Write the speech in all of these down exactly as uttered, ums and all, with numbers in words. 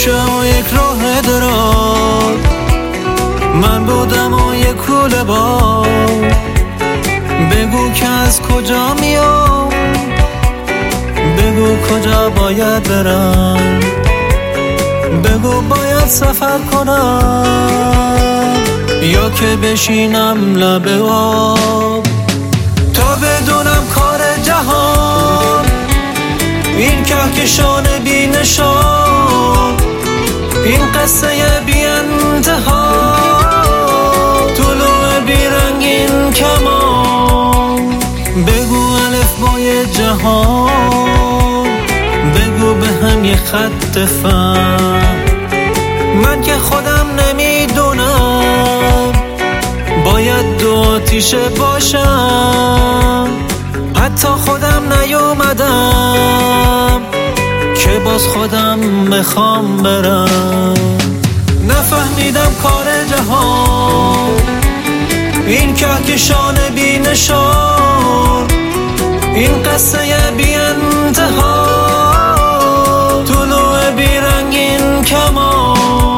کوچه و یک راه دراز، من بودم و یک کوله بار. بگو که از کجا میام، بگو کجا باید برم، بگو باید سفر کنم یا که بشینم لب آب. تا بدونم کار جهان این کهکشان بی نشان، این قصه بی انتها، طلوع بی رنگین کمان. بگو الف بای جهان، بگو به هم یه خط فهم. من که خودم نمیدونم باید دو آتیشه باشم، حتی خودم نیومدم که باز خودم میخوام برم. نفهمیدم کار جهان این کهکشان بی نشان، این قصه بی انتها، طلوع بی رنگین کمان.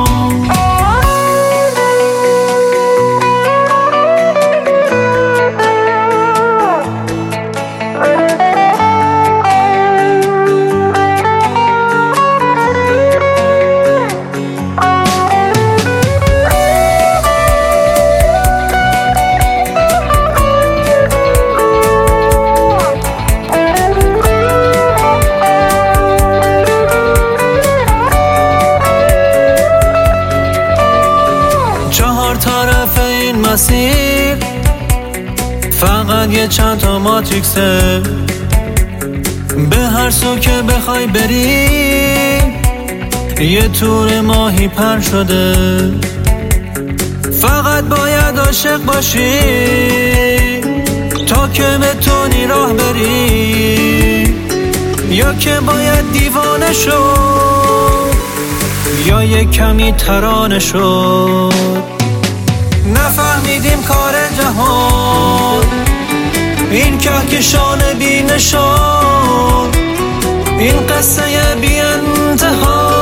طرف این مسیر فقط یه چند تا ماتریکسه، به هر سو که بخوای بری یه تور ماهی پر شده. فقط باید عاشق باشی تا که بتونی راه بری، یا که باید دیوانه شد یا یه کمی ترانه شد. نفهمیدیم کار جهان این کهکشان بی نشان، این قصه بی انتها،